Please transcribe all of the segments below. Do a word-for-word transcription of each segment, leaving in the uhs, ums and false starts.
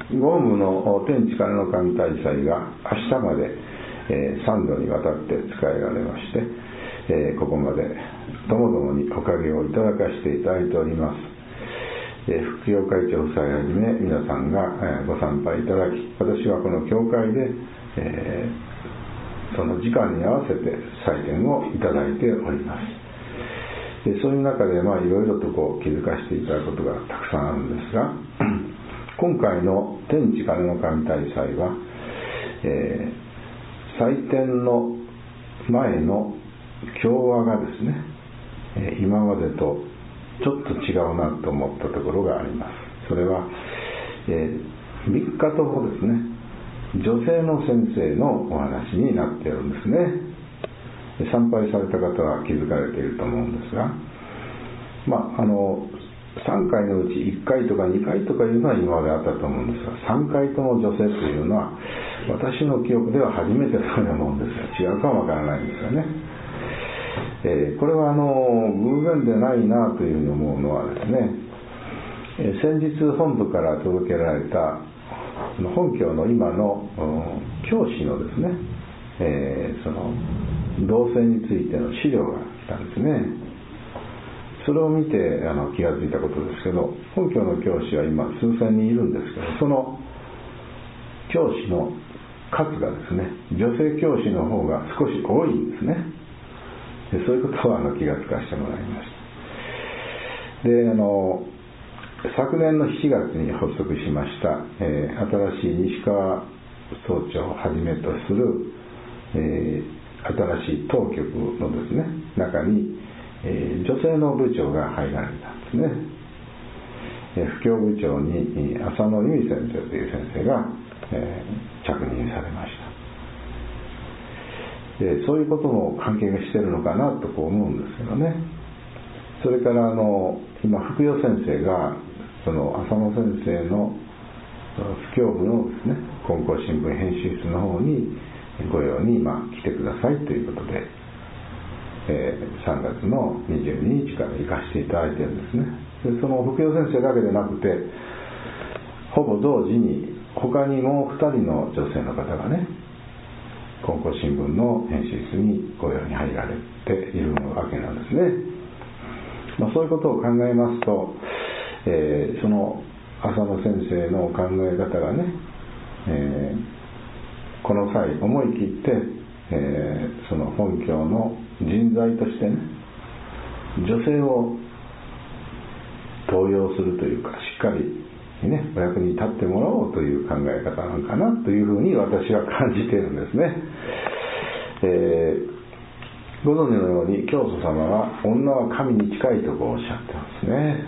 ゴームの天地金の神大祭が明日まで、えー、さんどにわたって使えられまして、えー、ここまでともどもにおかげをいただかせていただいております。えー、副教会長夫妻はじめ皆さんが、えー、ご参拝いただき、私はこの教会で、えー、その時間に合わせて祭典をいただいております。でそういう中で、まあ、いろいろとこう気づかせていただくことがたくさんあるんですが、今回の天地金の神大祭は、えー、祭典の前の教話がですね、えー、今までとちょっと違うなと思ったところがあります。それは、えー、みっかともですね、女性の先生のお話になっているんですね。参拝された方は気づかれていると思うんですが、まああのさんかいのうちいっかいとかにかいとかいうのは今まであったと思うんですが、さんかいとも女性というのは私の記憶では初めてのようなもんですが、違うかもわからないんですよね。えー、これはあの偶然でないなというふうに思うのはですね、えー、先日本部から届けられた本教の今の教師のですね、えー、その同性についての資料が来たんですね。それを見てあの気がついたことですけど、本教の教師は今数千人いるんですけど、その教師の数がですね、女性教師の方が少し多いんですね。でそういうことをあの気がつかせてもらいました。であの昨年のしちがつに発足しました、えー、新しい西川総長をはじめとする、えー、新しい当局のですね中に、えー、女性の部長が入られたんですね。えー、布教部長に浅野由美先生という先生が、えー、着任されました。でそういうことも関係がしているのかなとこう思うんですけどね。それからあの今福代先生がその浅野先生の布教部のですね金光新聞編集室の方に御用に今来てくださいということで、えー、さんがつのにじゅうににちから行かせていただいているんですね。でその福代先生だけでなくて、ほぼ同時に他にもふたりの女性の方がね、金光新聞の編集室に御用に入られているわけなんですね。まあ、そういうことを考えますと、えー、その浅野先生の考え方がね、えー、この際思い切って、えー、その本教の人材としてね、女性を登用するというか、しっかりね、お役に立ってもらおうという考え方なのかなというふうに私は感じているんですね。えーご存知のように教祖様は女は神に近いとこうおっしゃってますね。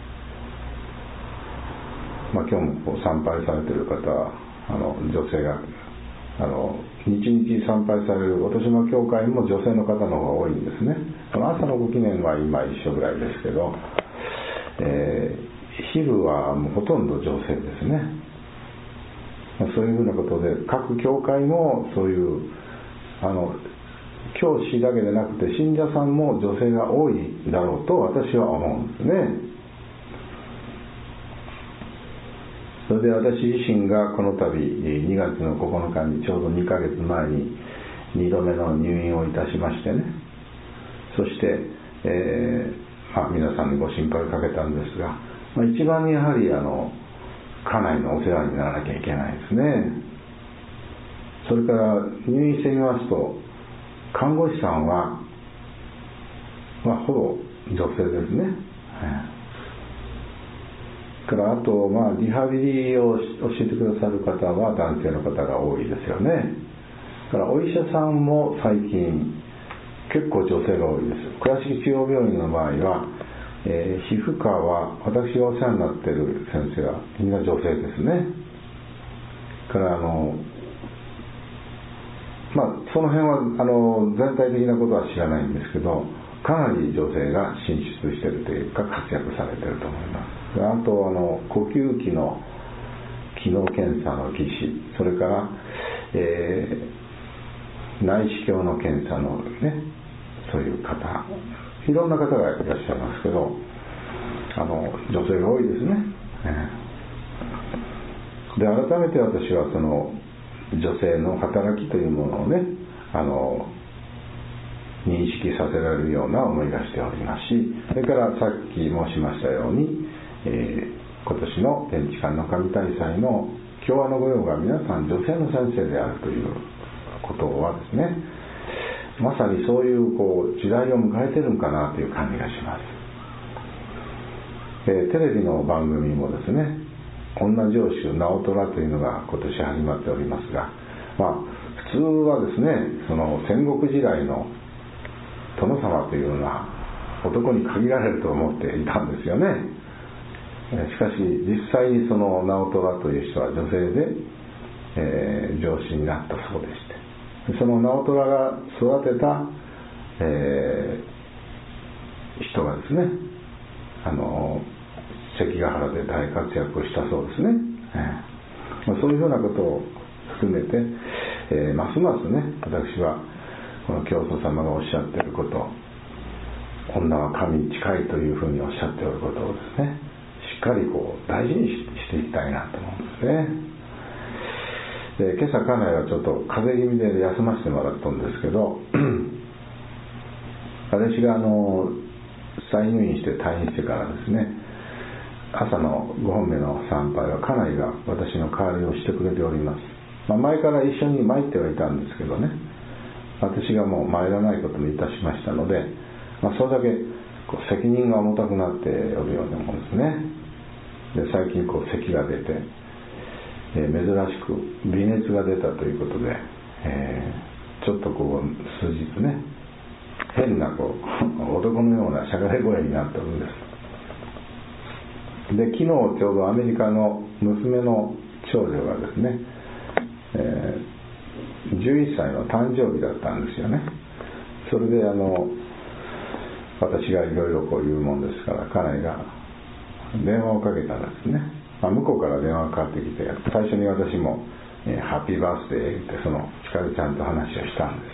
まあ、今日もこう参拝されている方はあの女性があの日々参拝される音島教会も女性の方の方が多いんですね。この朝のご記念は今一緒ぐらいですけど、えー、昼はもうほとんど女性ですね。まあ、そういうふうなことで各教会もそういうあの教師だけでなくて信者さんも女性が多いだろうと私は思うんですね。それで私自身がこの度にがつのここのかにちょうどにかげつまえににどめの入院をいたしましてね、そして、えーまあ、皆さんにご心配をかけたんですが、まあ、一番やはりあの家内のお世話にならなきゃいけないですね。それから入院してみますと看護師さんは、まあ、ほぼ女性ですね。からあと、まあ、リハビリを教えてくださる方は男性の方が多いですよね。からお医者さんも最近結構女性が多いです。倉敷中央病院の場合は、えー、皮膚科は私がお世話になっている先生はみんな女性ですね。からあのまあ、その辺はあの全体的なことは知らないんですけど、かなり女性が進出しているというか活躍されていると思います。あとあの呼吸器の機能検査の技師、それから、えー、内視鏡の検査のね、そういう方、いろんな方がいらっしゃいますけど、あの女性が多いですね。 で改めて私はその女性の働きというものをね、あの認識させられるような思いがしておりますし、それからさっき申しましたように、えー、今年の天地間の神大祭の共和の御用が皆さん女性の先生であるということはですね、まさにそういうこう時代を迎えているのかなという感じがします。えー、テレビの番組もですね、女城主直虎というのが今年始まっておりますが、まあ普通はですね、その戦国時代の殿様というのは男に限られると思っていたんですよね。しかし実際にその直虎という人は女性で、えー、城主になったそうでして、その直虎が育てた、えー、人がですね、あの関ヶ原で大活躍をしたそうですね。えー、そういうふうなことを含めて、えー、ますますね、私はこの教祖様がおっしゃっていること、女は神に近いというふうにおっしゃっておることをですね、しっかりこう大事にしていきたいなと思うんですね。で、今朝家内はちょっと風邪気味で休ませてもらったんですけど私があの再入院して退院してからですね、朝のごほんめの参拝は家内が私の代わりをしてくれております。まあ、前から一緒に参ってはいたんですけどね、私がもう参らないことにいたしましたので、まあ、それだけこう責任が重たくなっておるようなもんですね。で、最近こう咳が出て、えー、珍しく微熱が出たということで、えー、ちょっとこう数日ね、変なこう男のようなしゃがれ声になっておるんです。で、昨日ちょうどアメリカの娘の長女がですね、えー、じゅういっさいの誕生日だったんですよね。それであの私がいろいろこう言うもんですから、家内が電話をかけたらですね、まあ、向こうから電話がかかってきて、最初に私も、えー、ハッピーバースデーってそのひかるちゃんと話をしたんです。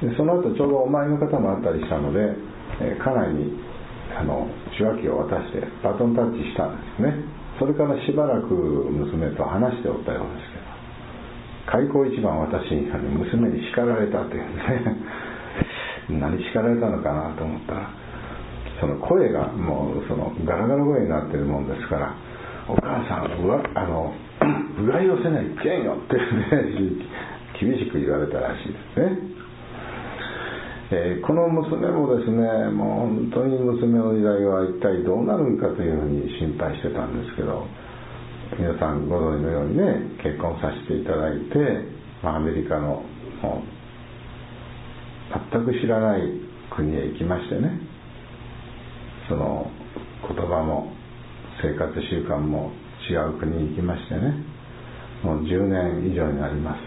でその後ちょうどお前の方もあったりしたので、えー、家内にあの受話器を渡してバトンタッチしたんですね。それからしばらく娘と話しておったようですけど、開口一番私に娘に叱られたというんですね何叱られたのかなと思ったら、その声がもうそのガラガラ声になってるもんですから、お母さんうわあのうがいをせないといけんよって、ね、厳しく言われたらしいですね。えー、この娘もですね、もう本当に娘の時代は一体どうなるんかというふうに心配してたんですけど、皆さんご存知のようにね、結婚させていただいて、まあ、アメリカのもう全く知らない国へ行きましてね、その言葉も生活習慣も違う国に行きましてね、もうじゅうねん以上になります。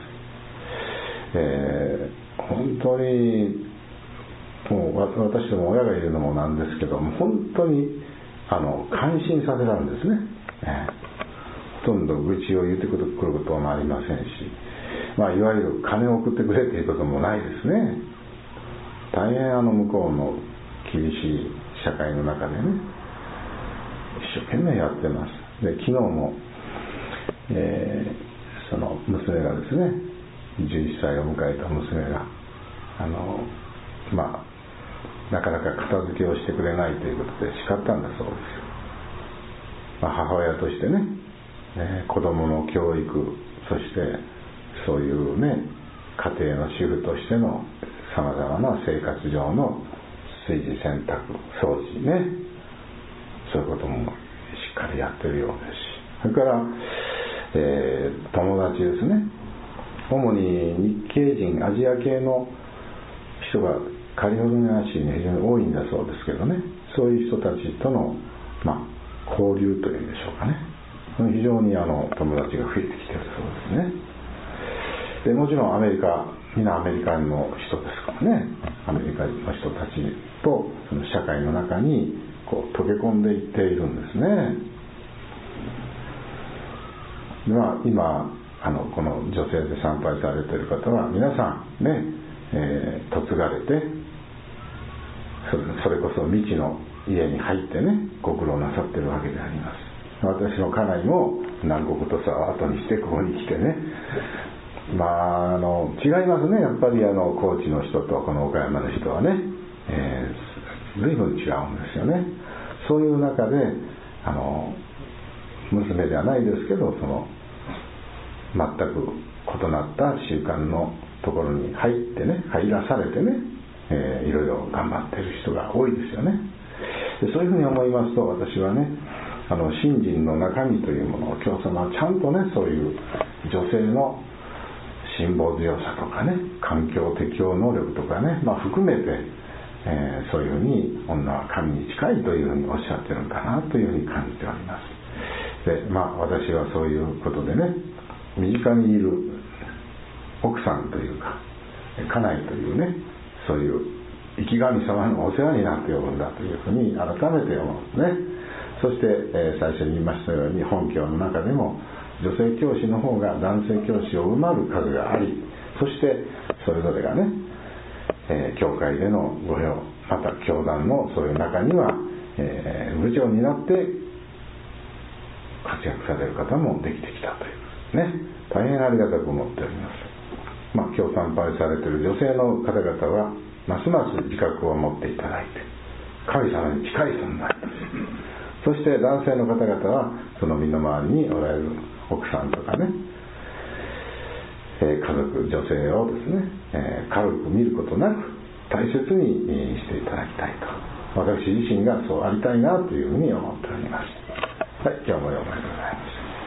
えー、本当にもう私ども親がいるのもなんですけども、本当にあの感心させられるんですね。えー、ほとんど愚痴を言ってくることもありませんし、まあ、いわゆる金を送ってくれということもないですね。大変あの向こうの厳しい社会の中でね、一生懸命やってます。で、昨日も、えー、その娘がですね、じゅういっさいを迎えた娘があのまあなかなか片付けをしてくれないということで叱ったんだそうです。まあ、母親としてね、ね、子供の教育、そしてそういうね、家庭の主婦としてのさまざまな生活上の炊事洗濯掃除ね、そういうこともしっかりやってるようですし、それから、えー、友達ですね、主に日系人アジア系の人がカリフォルニア州に非常に多いんだそうですけどね、そういう人たちとの、まあ、交流というんでしょうかね、非常にあの友達が増えてきてるそうですね。でもちろんアメリカ、みんなアメリカの人ですからね、アメリカの人たちとその社会の中にこう溶け込んでいっているんですね。で、まあ、今あのこの女性で参拝されている方は皆さんね、えー、嫁がれてそれ、それこそ未知の家に入ってね、ご苦労なさってるわけであります。 私の家内も南国土佐を後にしてここに来てね、まあ、あの違いますね。やっぱりあの高知の人とこの岡山の人はね、えー、随分違うんですよね。そういう中であの娘ではないですけど、その全く異なった習慣のところに入ってね、入らされてね、えー、いろいろ頑張っている人が多いですよね。でそういうふうに思いますと、私はね、あの信心の中身というものを教祖はちゃんとね、そういう女性の辛抱強さとかね、環境適応能力とかね、まあ、含めて、えー、そういうふうに女は神に近いというふうにおっしゃってるのかなというふうに感じております。で、まあ、私はそういうことでね、身近にいる奥さんというか家内というね、そういう生き神様のお世話になっておるんだというふうに改めて思うんですね。そして、えー、最初に言いましたように、本教の中でも女性教師の方が男性教師を上回る数があり、そしてそれぞれがね、えー、教会での御用、また教団のそういう中には、えー、部長になって活躍される方もできてきたというね、大変ありがたく思っております。まあ、今日参拝されている女性の方々はますます自覚を持っていただいて、神様に近い存在、そして男性の方々はその身の回りにおられる奥さんとかね、えー、家族、女性をですね、えー、軽く見ることなく大切にしていただきたいと、私自身がそうありたいなというふうに思っております。はい、今日もようございます。